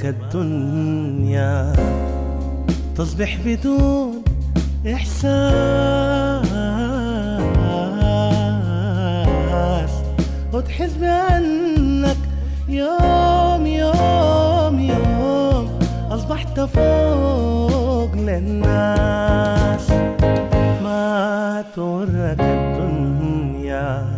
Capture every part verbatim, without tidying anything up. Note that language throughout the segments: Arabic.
تغرك الدنيا تصبح بدون إحساس وتحس بأنك يوم يوم يوم أصبحت فوق للناس. ما تغرك الدنيا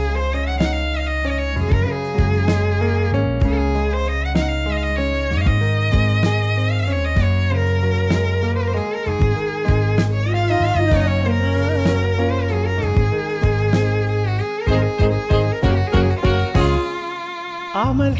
اعمل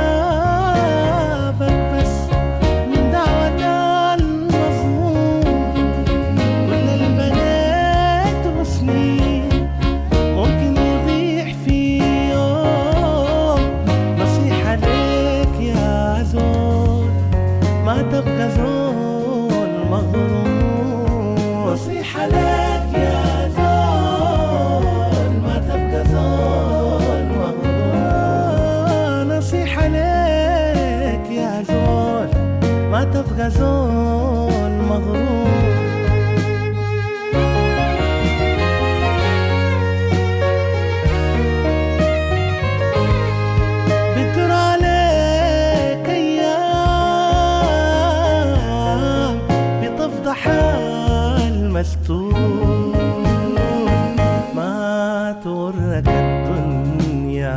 حسابك بس من دعوة المظلوم. كل اللي بنيته سنين ممكن يضيع في يوم. نصيحة ليك يا زول ما تبقى زول مغروم. نصيحة ليك يا زول ما تبقى زول مغروم. نصيحة ليك يا زول ما تبقى زول مغرور. بتدور عليك أيام بتفضح المستور. ما تغرك الدنيا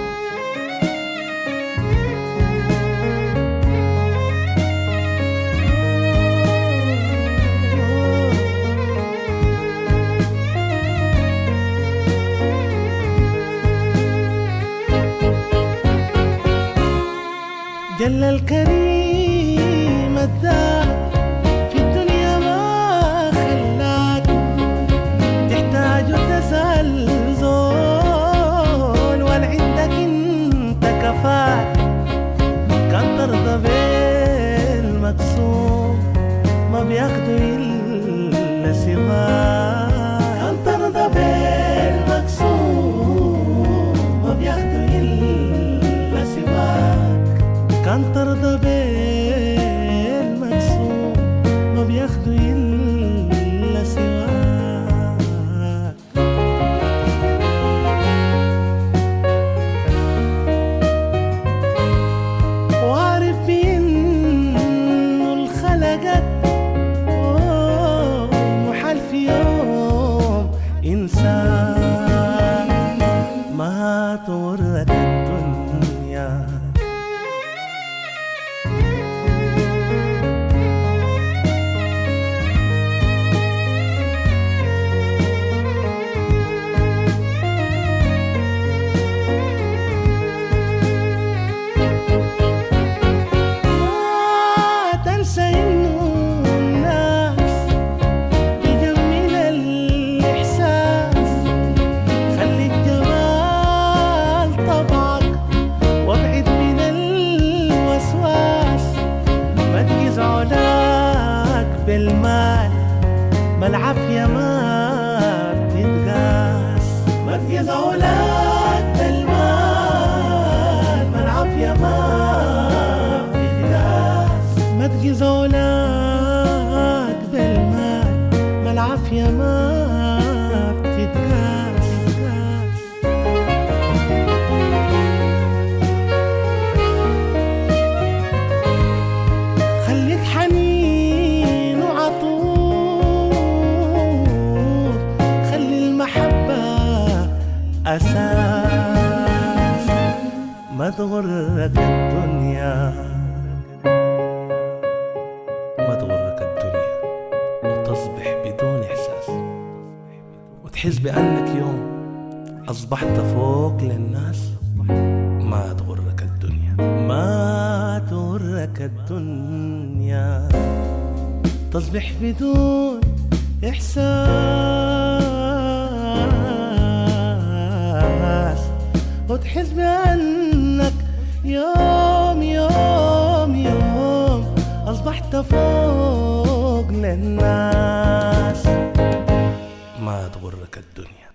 جل الكريم اداك في الدنيا ما خلاك تحتاج وتسأل زول ولا عندك انت كفاك. كان ترضى بالمقسوم ما بياخدوا الا سواك. كان ترضى بالمقسوم ما بياخدوا الا سواك. كان ترضى بالمقسوم ما بياخدوا إلا سواك. وعارف بإنه الخلقت محال في يوم إنسان. ما تغرك الدنيا بالمال. ما العافية ما بتتقاس. ما تقيس عولك بالمال. ما العافية ما بتتقاس. ما تقيس عولك بالمال. ما العافية ما بتتقاس. خليك حنين وعطوف. خلي المحبة أساس. ما تغرك الدنيا ما تغرك الدنيا وتصبح بدون إحساس وتحس بأنك يوم أصبحت فوق للناس. ما تغرك الدنيا ما تغرك الدنيا تصبح بدون إحساس وتحس بأنك يوم يوم يوم أصبحت فوق للناس. ما تغرك الدنيا.